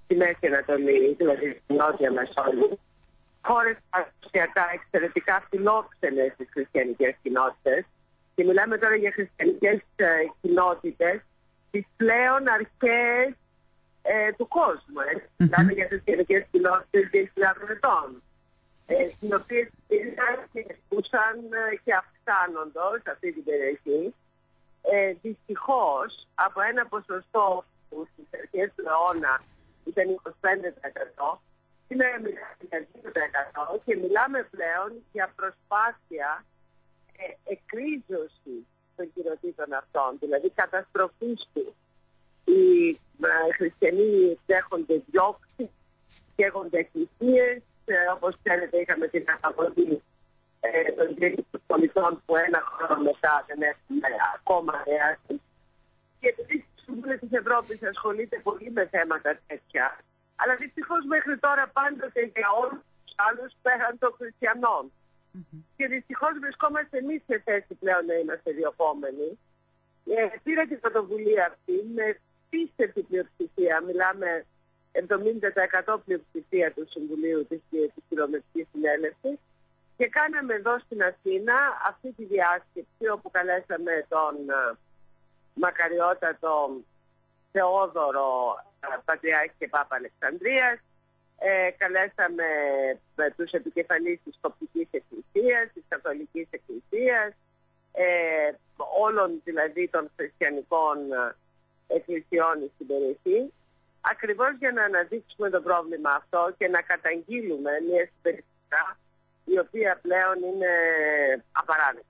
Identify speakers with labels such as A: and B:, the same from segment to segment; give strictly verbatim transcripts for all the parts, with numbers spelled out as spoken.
A: στη Μέση Ανατολή, δηλαδή στη Νότια Μεσόγειο. Χώρες παραδοσιακά εξαιρετικά φιλόξενες στις χριστιανικές κοινότητες. Και μιλάμε τώρα για χριστιανικές ε, κοινότητες, τις πλέον αρχαίες ε, του κόσμου. Ε. Mm-hmm. Μιλάμε για χριστιανικές κοινότητες δύο χιλιάδων ετών, ε, οι οποίες υπήρχαν και ζούσαν ε, και αυξάνοντος σε αυτή την περιοχή. Ε, δυστυχώς, από ένα ποσοστό που στις αρχές του αιώνα ήταν είκοσι πέντε τοις εκατό, σήμερα μιλάμε για δύο τοις εκατό και μιλάμε πλέον για προσπάθεια ε, εκρίζωση των κοινοτήτων αυτών, δηλαδή καταστροφής του. Οι ε, χριστιανοί δέχονται διώξη, καίγονται εκκλησίες, ε, όπως ξέρετε είχαμε την αναγωγή ε, των κυρίων πολιτών που ένα χρόνο μετά δεν έχουμε ακόμα ρεάσει. Και επειδή η Συμβουλή της Ευρώπης ασχολείται πολύ με θέματα τέτοια, αλλά δυστυχώς μέχρι τώρα πάντοτε για όλους τους άλλους πέραν των χριστιανών. Mm-hmm. Και δυστυχώς βρισκόμαστε εμείς σε θέση πλέον να είμαστε διωκόμενοι. Ε, πήρα την πρωτοβουλία αυτή με πίστευτη πλειοψηφία. Μιλάμε εβδομήντα τοις εκατό πλειοψηφία του Συμβουλίου της, της Κοινοβουλευτικής Συνέλευσης. Και κάναμε εδώ στην Αθήνα αυτή τη διάσκεψη όπου καλέσαμε τον uh, μακαριότατο Θεόδωρο uh, Πατριάρχη και Πάπα Αλεξανδρίας. Ε, καλέσαμε ε, τους επικεφαλείς της Κοπτικής Εκκλησίας, της Καθολικής Εκκλησίας, ε, όλων δηλαδή των χριστιανικών ε, εκκλησιών στην περιοχή, ακριβώς για να αναδείξουμε το πρόβλημα αυτό και να καταγγείλουμε μια συμπεριφορά η οποία πλέον είναι απαράδεκτη.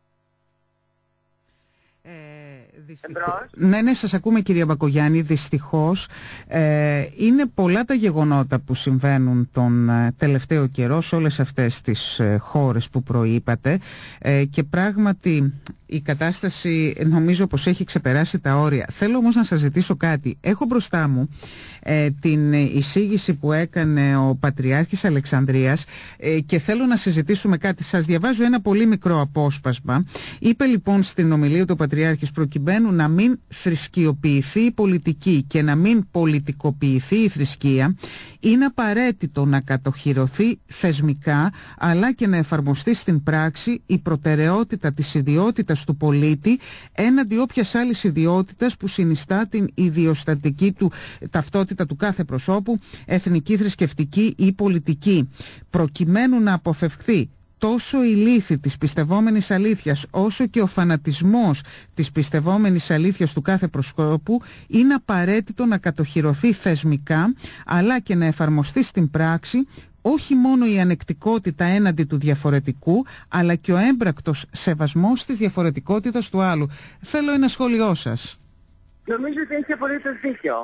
B: Ε, δυστυχώς... Ναι, ναι, σας ακούμε κυρία Μπακογιάννη. Δυστυχώς ε, είναι πολλά τα γεγονότα που συμβαίνουν τον ε, τελευταίο καιρό σε όλες αυτές τις ε, χώρες που προείπατε ε, και πράγματι η κατάσταση νομίζω πως έχει ξεπεράσει τα όρια. Θέλω όμως να σας ζητήσω κάτι. Έχω μπροστά μου ε, την εισήγηση που έκανε ο Πατριάρχης Αλεξανδρίας ε, και θέλω να συζητήσουμε κάτι. Σας διαβάζω ένα πολύ μικρό απόσπασμα. Είπε λοιπόν στην ομιλία του Πατριάρχης, προκειμένου να μην θρησκειοποιηθεί η πολιτική και να μην πολιτικοποιηθεί η θρησκεία, είναι απαραίτητο να κατοχυρωθεί θεσμικά αλλά και να εφαρμοστεί στην πράξη η προτεραιότητα της ιδιότητας του πολίτη έναντι όποιας άλλης ιδιότητας που συνιστά την ιδιοστατική του ταυτότητα του κάθε προσώπου, εθνική, θρησκευτική ή πολιτική, προκειμένου να αποφευχθεί τόσο η λύθη της πιστευόμενης αλήθειας όσο και ο φανατισμός της πιστευόμενης αλήθειας του κάθε προσκόπου, είναι απαραίτητο να κατοχυρωθεί θεσμικά αλλά και να εφαρμοστεί στην πράξη όχι μόνο η ανεκτικότητα έναντι του διαφορετικού, αλλά και ο έμπρακτος σεβασμός της διαφορετικότητας του άλλου. Θέλω ένα σχόλιο σας.
A: Νομίζω ότι έχει απολύτως δίκιο.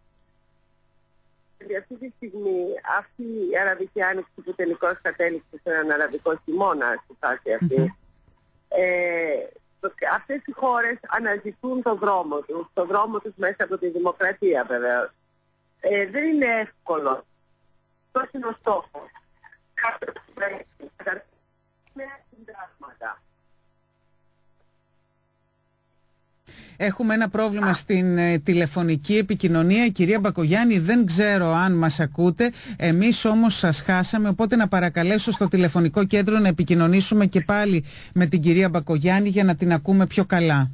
A: Αυτή τη στιγμή αυτή η Αραβική Άνοιξη που τελικώς κατέληξε σε έναν Αραβικό χειμώνα στη φάση αυτή, mm-hmm. ε, αυτές οι χώρες αναζητούν τον δρόμο τους, τον δρόμο τους μέσα από τη δημοκρατία βεβαίως. Ε, δεν είναι εύκολο. Αυτό είναι ο στόχος. Κάποιος πρέπει να καταρτήσει συντάγματα.
B: Έχουμε ένα πρόβλημα στην ε, τηλεφωνική επικοινωνία. Κυρία Μπακογιάννη, δεν ξέρω αν μας ακούτε. Εμείς όμως σας χάσαμε, οπότε να παρακαλέσω στο τηλεφωνικό κέντρο να επικοινωνήσουμε και πάλι με την κυρία Μπακογιάννη για να την ακούμε πιο καλά.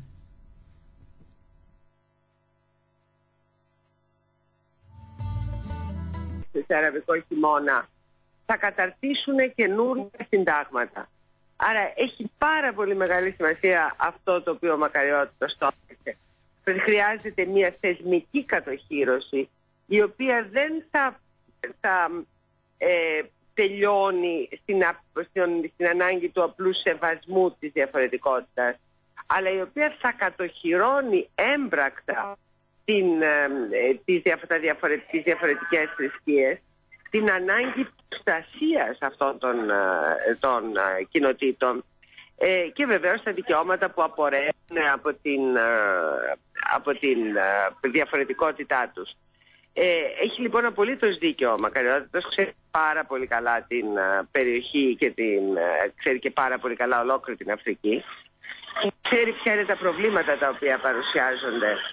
A: Σε αραβικό χειμώνα θα καταρτήσουν καινούργια συντάγματα. Άρα έχει πάρα πολύ μεγάλη σημασία αυτό το οποίο ο Μακαριώτατος στόχισε. Χρειάζεται μια θεσμική κατοχύρωση η οποία δεν θα, θα ε, τελειώνει στην, στην, στην ανάγκη του απλού σεβασμού της διαφορετικότητας, αλλά η οποία θα κατοχυρώνει έμπρακτα την, ε, τις, τα διαφορε, τις διαφορετικές θρησκείες, την ανάγκη προστασίας αυτών των, των κοινοτήτων ε, και βεβαίως τα δικαιώματα που απορρέουν από την, από την διαφορετικότητά τους. Ε, έχει λοιπόν απολύτως δίκιο ο Μακαριώτατος, ξέρει πάρα πολύ καλά την περιοχή και την, ξέρει και πάρα πολύ καλά ολόκληρη την Αφρική. Ξέρει ποια είναι τα προβλήματα τα οποία παρουσιάζονται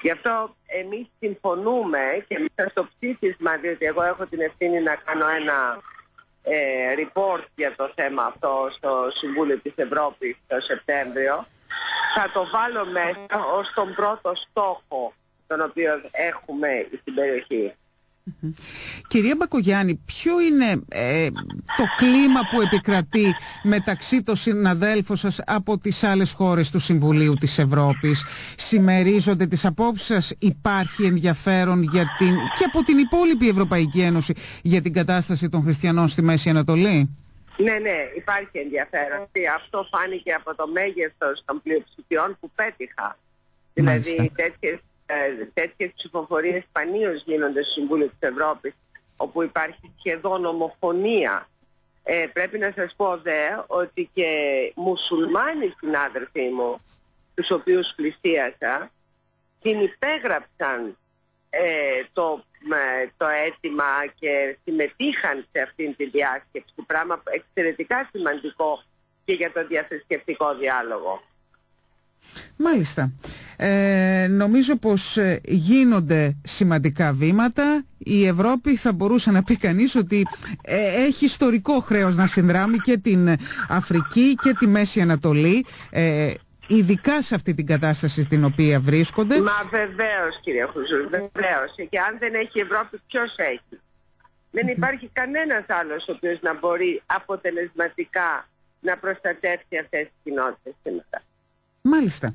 A: Γι' αυτό εμείς συμφωνούμε και μέσα στο ψήφισμα, διότι εγώ έχω την ευθύνη να κάνω ένα ε, report για το θέμα αυτό στο Συμβούλιο της Ευρώπης το Σεπτέμβριο, θα το βάλω μέσα ως τον πρώτο στόχο τον οποίο έχουμε στην περιοχή.
B: Mm-hmm. Κυρία Μπακογιάννη, ποιο είναι ε, το κλίμα που επικρατεί μεταξύ των συναδέλφων σας από τις άλλες χώρες του Συμβουλίου της Ευρώπης? Συμμερίζονται τις απόψεις σας? Υπάρχει ενδιαφέρον για την, και από την υπόλοιπη Ευρωπαϊκή Ένωση για την κατάσταση των χριστιανών στη Μέση Ανατολή?
A: Ναι, ναι, υπάρχει ενδιαφέρον. Αυτό φάνηκε από το μέγεθος των πλειοψηφιών που πέτυχα.
B: Μάλιστα.
A: Δηλαδή τέτοιες τέτοιες ψηφοφορίες σπανίως γίνονται στο Συμβούλιο της Ευρώπης, όπου υπάρχει σχεδόν ομοφωνία. Ε, πρέπει να σας πω δε ότι και μουσουλμάνοι συνάδελφοί μου, τους οποίους πλησίασα, συνυπέγραψαν ε, το, ε, το αίτημα και συμμετείχαν σε αυτήν τη διάσκεψη, πράγμα εξαιρετικά σημαντικό και για το διαθρησκευτικό διάλογο.
B: Μάλιστα. Ε, νομίζω πως γίνονται σημαντικά βήματα. Η Ευρώπη, θα μπορούσε να πει κανείς, ότι ε, έχει ιστορικό χρέος να συνδράμει και την Αφρική και τη Μέση Ανατολή, ε, ειδικά σε αυτή την κατάσταση στην οποία βρίσκονται.
A: Μα βεβαίως, κύριε Χουζούρ, βεβαίως. Και αν δεν έχει η Ευρώπη, ποιος έχει? Δεν υπάρχει κανένας άλλος ο οποίος να μπορεί αποτελεσματικά να προστατεύσει αυτές τις κοινότητες σήμερα.
B: Μάλιστα.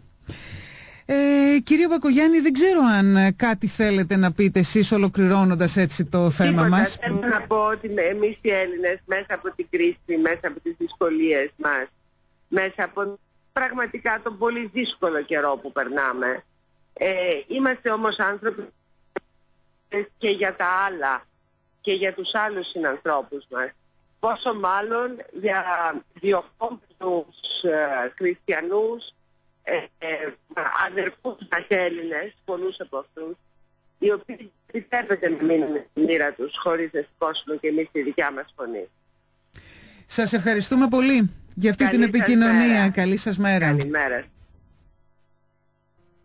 B: Ε, κυρία Μπακογιάννη, δεν ξέρω αν κάτι θέλετε να πείτε εσείς, ολοκληρώνοντας έτσι το θέμα
A: Τίποτα,
B: μας.
A: Θέλω να πω ότι εμείς οι Έλληνες, μέσα από την κρίση, μέσα από τις δυσκολίες μας, μέσα από πραγματικά τον πολύ δύσκολο καιρό που περνάμε, ε, είμαστε όμως άνθρωποι και για τα άλλα και για τους άλλους συνανθρώπους μας. Πόσο μάλλον για διοκόμενους ε, χριστιανούς, Ε, ε, αδερφούς μας Έλληνες, πολλούς από αυτούς, οι οποίοι επιτρέπεται να μείνουν στη μοίρα τους χωρίς να σηκώσουμε και εμείς τη δικιά μας φωνή.
B: Σας ευχαριστούμε πολύ για αυτή
A: Καλή
B: την επικοινωνία.
A: Μέρα.
B: Καλή σας μέρα.
A: Καλημέρα.